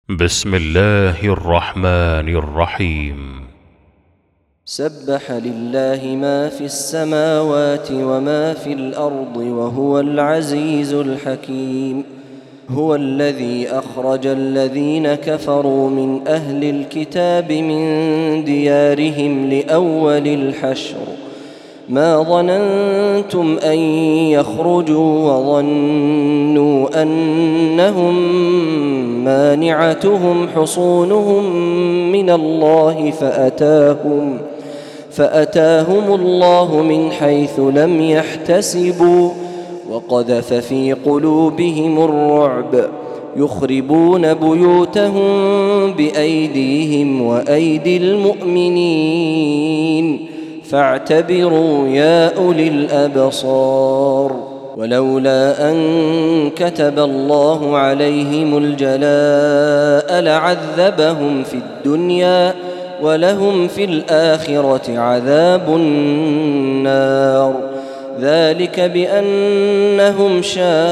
بسم الله الرحمن الرحيم. سبح لله ما في السماوات وما في الأرض وهو العزيز الحكيم. هو الذي أخرج الذين كفروا من أهل الكتاب من ديارهم لأول الحشر ما ظننتم أن يخرجوا وظنوا أنهم مانعتهم حصونهم من الله فأتاهم الله من حيث لم يحتسبوا وقذف في قلوبهم الرعب يخربون بيوتهم بأيديهم وأيدي المؤمنين فاعتبروا يا أولي الأبصار. ولولا أن كتب الله عليهم الجلاء لعذبهم في الدنيا ولهم في الآخرة عذاب النار ذلك بأنهم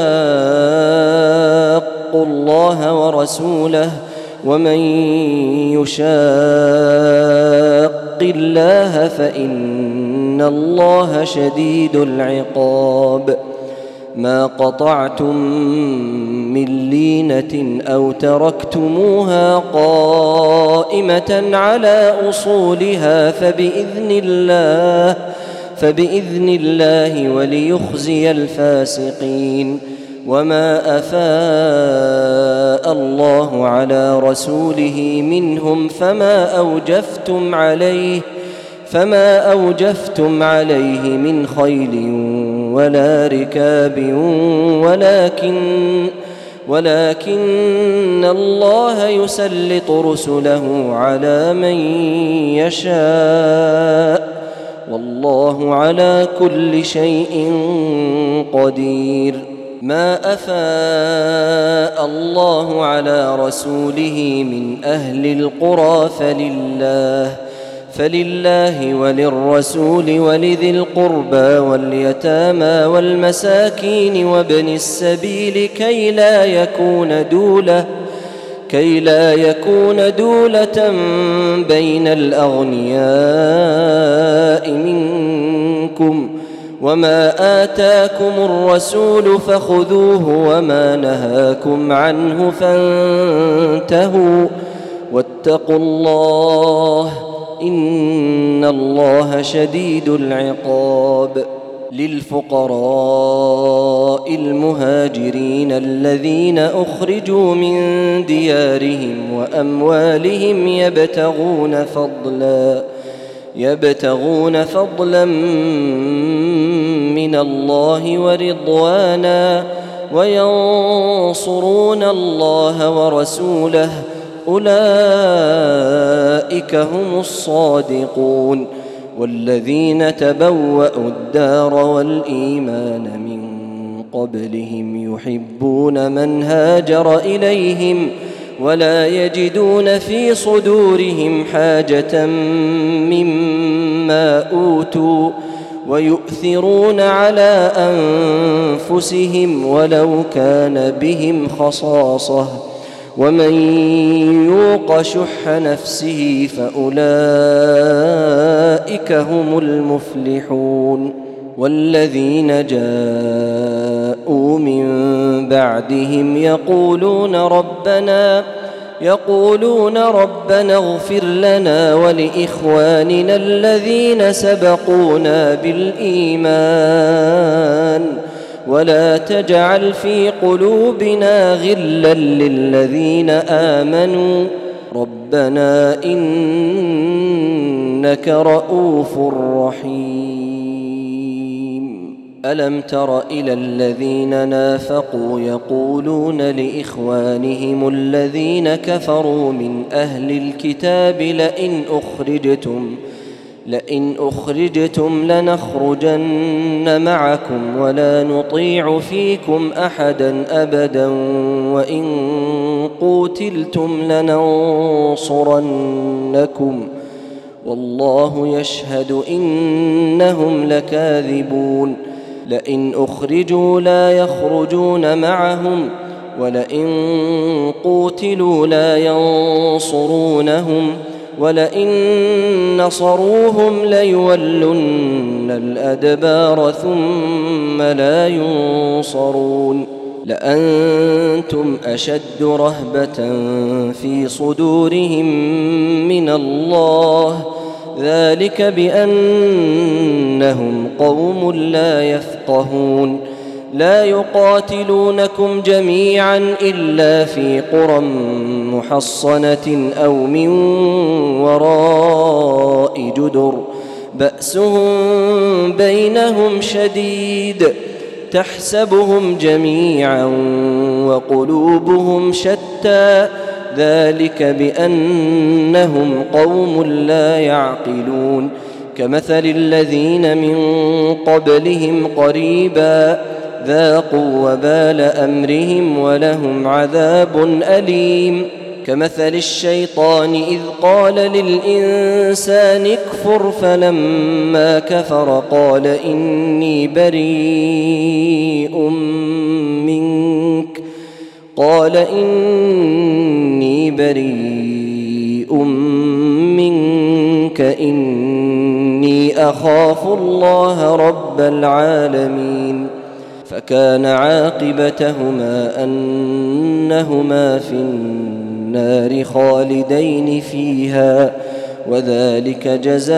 شاقوا الله ورسوله ومن يشاق الله فإن الله شديد العقاب. ما قطعتم من لينة أو تركتموها قائمة على أصولها فبإذن الله وليخزي الفاسقين. وما أفاء الله على رسوله منهم فما أوجفتم عليه من خيل ولا ركاب ولكن الله يسلط رسله على من يشاء والله على كل شيء قدير. ما أفاء الله على رسوله من أهل القرى فلله وللرسول ولذي القربى واليتامى والمساكين وابن السبيل كي لا يكون دولة بين الأغنياء منكم. وما آتاكم الرسول فخذوه وما نهاكم عنه فانتهوا واتقوا الله إن الله شديد العقاب. للفقراء المهاجرين الذين أخرجوا من ديارهم وأموالهم يبتغون فضلا من الله ورضوانا وينصرون الله ورسوله أولئك هم الصادقون. والذين تبوأوا الدار والإيمان من قبلهم يحبون من هاجر إليهم ولا يجدون في صدورهم حاجة مما أوتوا ويؤثرون على أنفسهم ولو كان بهم خصاصة ومن يوق شح نفسه فأولئك هم المفلحون. والذين جاءوا من بعدهم يقولون ربنا اغفر لنا ولإخواننا الذين سبقونا بالإيمان ولا تجعل في قلوبنا غلا للذين آمنوا ربنا إنك رؤوف رحيم. ألم تر إلى الذين نافقوا يقولون لإخوانهم الذين كفروا من أهل الكتاب لئن أخرجتم لنخرجن معكم ولا نطيع فيكم أحدا أبدا وإن قوتلتم لننصرنكم والله يشهد إنهم لكاذبون. لئن أخرجوا لا يخرجون معهم ولئن قوتلوا لا ينصرونهم ولئن نصروهم ليولن الأدبار ثم لا ينصرون لأنتم أشد رهبة في صدورهم من الله ذلك بأنهم قوم لا يفقهون لا يقاتلونكم جميعا إلا في قرى محصنة أو من وراء جدر بأسهم بينهم شديد تحسبهم جميعا وقلوبهم شتى ذلك بأنهم قوم لا يعقلون كمثل الذين من قبلهم قريبا ذاقوا وبال أمرهم ولهم عذاب أليم كمثل الشيطان إذ قال للإنسان اكفر فلما كفر قال إني بريء منك إني أخاف الله رب العالمين فكان عاقبتهما أنهما في النار خالدين فيها وذلك جزاء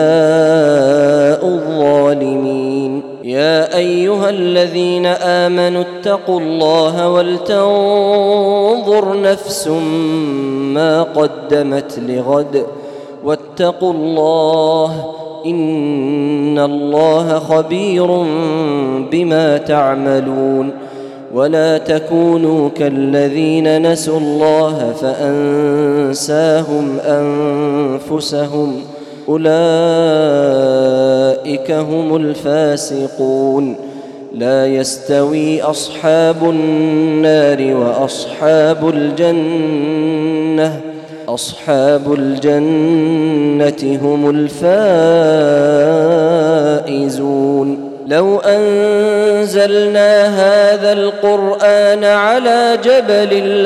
الظالمين يا أيها الذين آمنوا اتقوا الله ولتنظر نفس ما قدمت لغد واتقوا الله إن الله خبير بما تعملون ولا تكونوا كالذين نسوا الله فأنساهم أنفسهم أولئك هم الفاسقون لا يستوي أصحاب النار وأصحاب الجنة أصحاب الجنة هم الفائزون لو أنزلنا هذا القرآن على جبل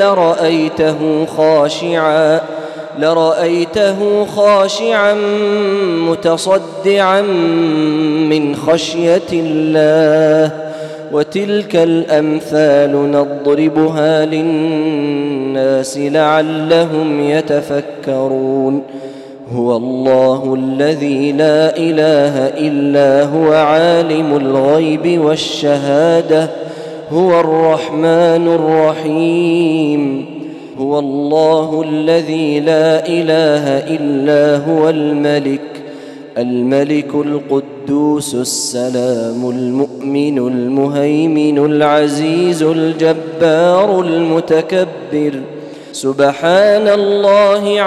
لرأيته خاشعا متصدعا من خشية الله وتلك الأمثال نضربها للناس لعلهم يتفكرون هو الله الذي لا إله إلا هو عالم الغيب والشهادة هو الرحمن الرحيم هو الله الذي لا إله إلا هو الملك القدوس السلام المؤمن المهيمن العزيز الجبار المتكبر سبحان الله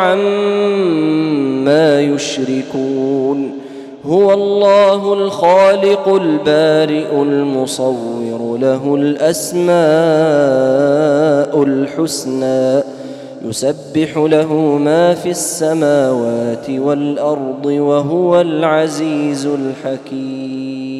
عما يشركون هو الله الخالق البارئ المصور له الأسماء الحسنى يسبح له ما في السماوات والأرض وهو العزيز الحكيم